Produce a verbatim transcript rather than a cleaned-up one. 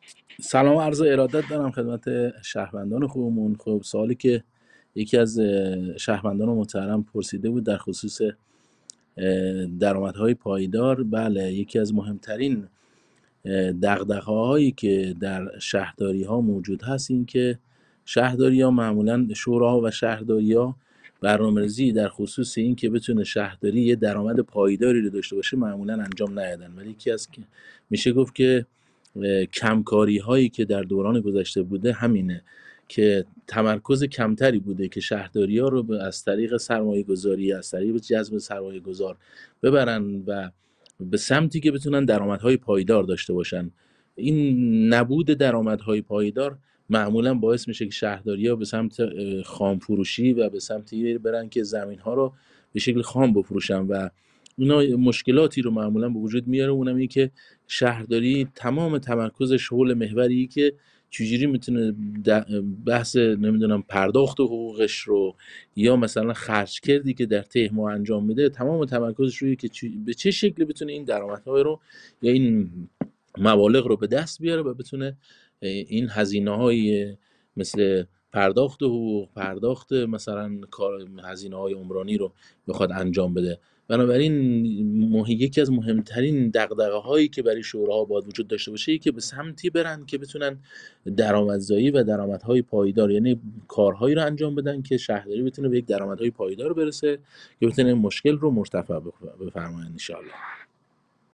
سلام و عرض ارادت دارم خدمت شهروندان خوبمون. خب سوالی که یکی از اه، شهروندان محترم پرسیده بود در خصوص اه، درآمدهای پایدار، بله یکی از مهمترین اه، دغدغه‌هایی که در شهرداری‌ها موجود هست این که شهرداری‌ها معمولاً شوراها و شهرداری‌ها برنامه‌ریزی در خصوص این که بتونه شهرداری یه درآمد پایداری رو داشته باشه معمولاً انجام ندادن. ولی یکی از که میشه گفت که اه، کمکاری‌هایی که در دوران گذشته بوده همینه که تمرکز کمتری بوده که شهرداری‌ها رو به- از طریق سرمایه‌گذاری، از طریق جذب سرمایه‌گذار ببرن و به سمتی که بتونن درآمدهای پایدار داشته باشن. این نبود درآمدهای پایدار معمولا باعث میشه که شهرداری‌ها به سمت اه، خام فروشی و به سمتی برن که زمین‌ها رو به شکل خام بفروشن و اونا مشکلاتی رو معمولا به وجود میاره. اونم اینه که شهرداری تمام تمرکزش حول محوری که چجوری میتونه بحث نمیدونم پرداخت حقوقش رو یا مثلا خرج کردی که در طی ماه انجام میده، تمام تمرکزش روی که چی- به چه شکلی بتونه این درآمدهای رو یا این مبالغ رو به دست بیاره و بتونه این هزینه های مثل پرداخت حقوق، پرداخت مثلا کار هزینه های عمرانی رو بخواد انجام بده. بنابراین مه... یکی از مهمترین دغدغه هایی که برای شوراها باید وجود داشته باشه ای که به سمتی برن که بتونن درآمدزایی و درآمدهای پایدار، یعنی کارهایی رو انجام بدن که شهرداری بتونه به یک درآمدهای پایدار برسه که بتونه این مشکل رو مرتفع بف- بفرمایند ان شاء الله.